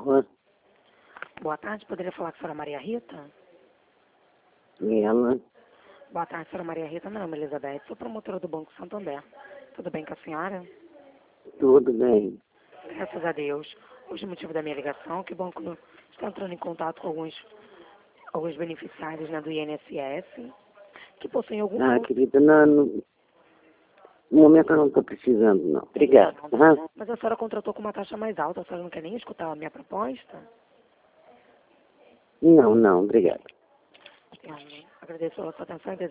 favor. Boa tarde, poderia falar com a senhora Maria Rita? E ela? Boa tarde, senhora Maria Rita. Meu nome é Elizabeth, sou promotora do Banco Santander. Tudo bem com a senhora? Tudo bem. Graças a Deus. Hoje o motivo da minha ligação é que o banco está entrando em contato com alguns beneficiários, né, do INSS que possuem algum... Ah, querida, não, no momento eu não estou precisando, não. Obrigado. Aham. Mas a senhora contratou com uma taxa mais alta, a senhora não quer nem escutar a minha proposta? Não, obrigado. Agradeço a sua atenção e desejo